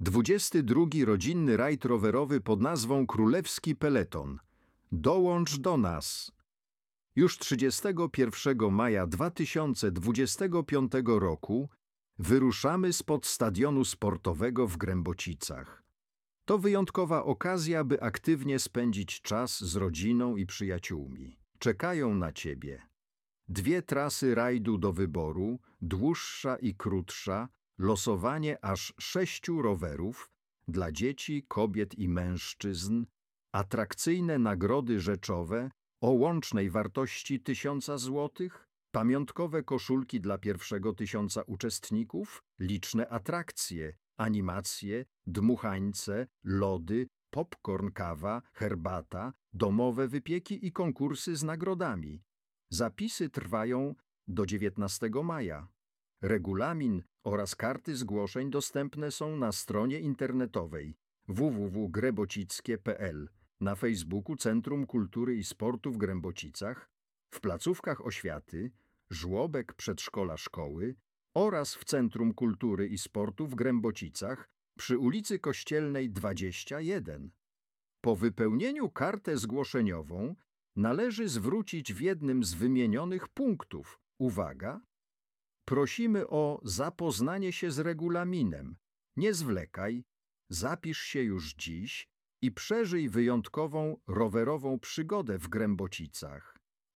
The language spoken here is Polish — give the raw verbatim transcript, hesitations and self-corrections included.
dwudziesty drugi rodzinny rajd rowerowy pod nazwą Królewski Peleton. Dołącz do nas! Już trzydziestego pierwszego maja dwa tysiące dwudziestego piątego roku wyruszamy spod stadionu sportowego w Grębocicach. To wyjątkowa okazja, by aktywnie spędzić czas z rodziną i przyjaciółmi. Czekają na Ciebie dwie trasy rajdu do wyboru, dłuższa i krótsza, losowanie aż sześciu rowerów dla dzieci, kobiet i mężczyzn, atrakcyjne nagrody rzeczowe o łącznej wartości tysiąca złotych, pamiątkowe koszulki dla pierwszego tysiąca uczestników, liczne atrakcje, animacje, dmuchańce, lody, popcorn, kawa, herbata, domowe wypieki i konkursy z nagrodami. Zapisy trwają do dziewiętnastego maja. Regulamin oraz karty zgłoszeń dostępne są na stronie internetowej w w w kropka grebocickie kropka p l, na Facebooku Centrum Kultury i Sportu w Grębocicach, w placówkach oświaty, żłobek, przedszkola, szkoły oraz w Centrum Kultury i Sportu w Grębocicach przy ulicy Kościelnej dwadzieścia jeden. Po wypełnieniu kartę zgłoszeniową należy zwrócić w jednym z wymienionych punktów, uwaga, prosimy o zapoznanie się z regulaminem. Nie zwlekaj, zapisz się już dziś i przeżyj wyjątkową rowerową przygodę w Grębocicach.